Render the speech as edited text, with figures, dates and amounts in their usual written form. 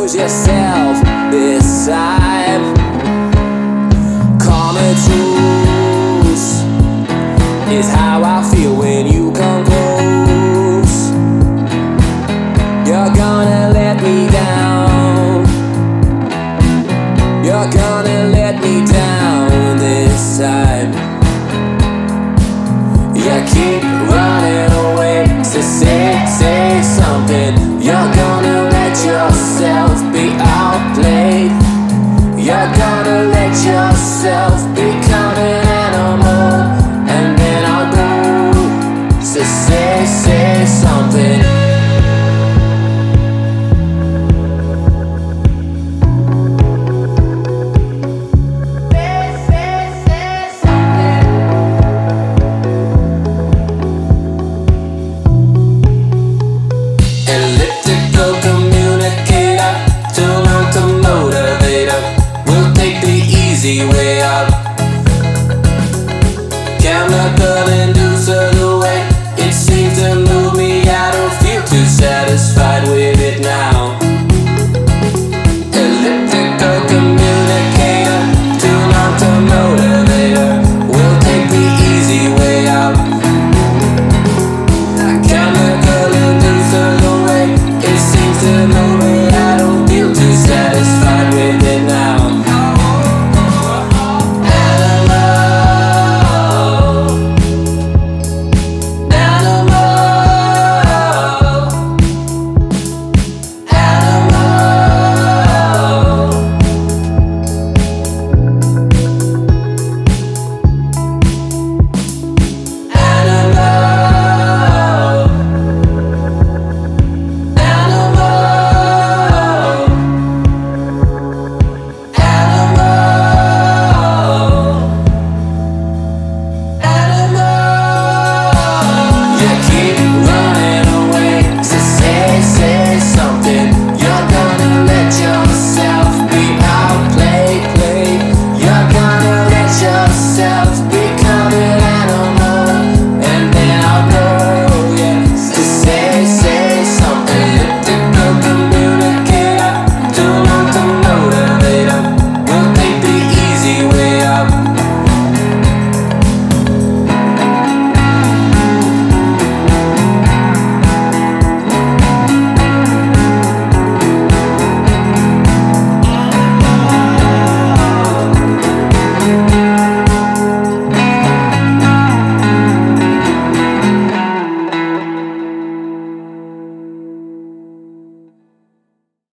lose yourself this time. Common truth is how I feel when you come close. You're gonna let me down. You're gonna let me down this time. You keep running away, so say something. You're gonna let yourself be outplayed. You're gonna let yourself become an animal, and then I'll go. So say something. Elliptical